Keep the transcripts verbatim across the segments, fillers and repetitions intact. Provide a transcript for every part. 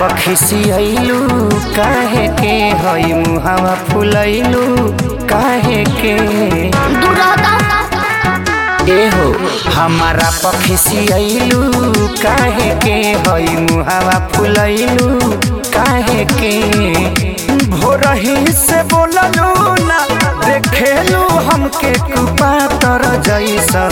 पखिसियलू काहे के हई मुहावा फुलैलू काहे के ए हो हमारा पखिसियलू काहे के हई मुहावा फुलैलू काहे के भोरही से बोललू ना देखेलू हमके कुपातर जैसा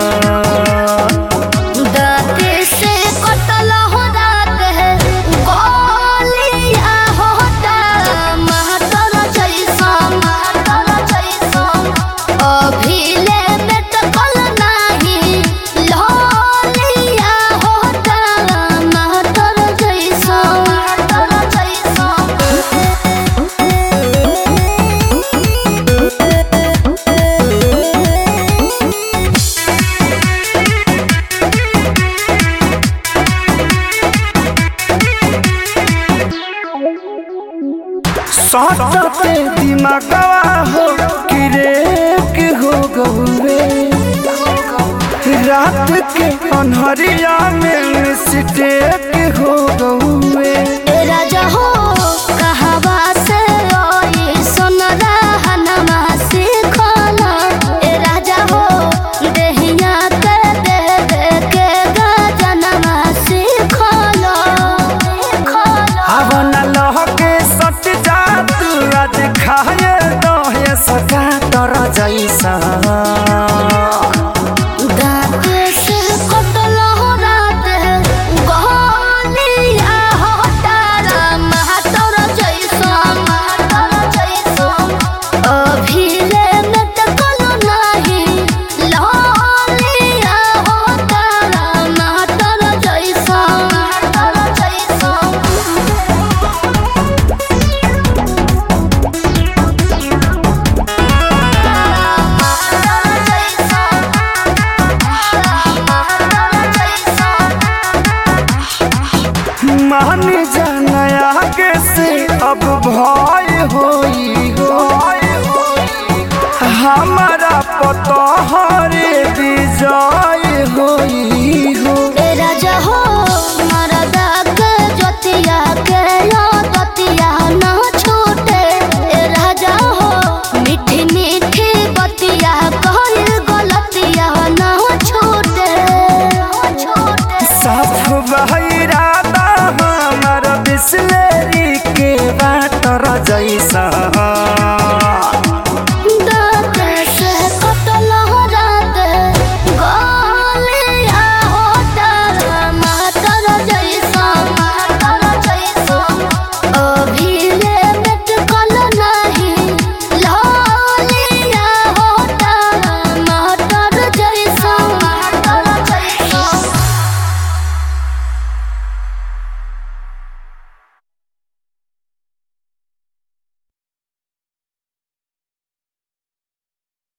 सटते दिमागवा हो किरेक हो गौरे रात के अन्हरिया में सिटेक हो गौरे राजा हो कहवा से ओई सोनरा हनमा सीखला ए राजा हो देहिया के दे दे के गजनमा सीखला अब न लहके सट जा तू आज खाए दहे सका तर जैसा मान जानया के से अब भय होई हो हमारा पता हर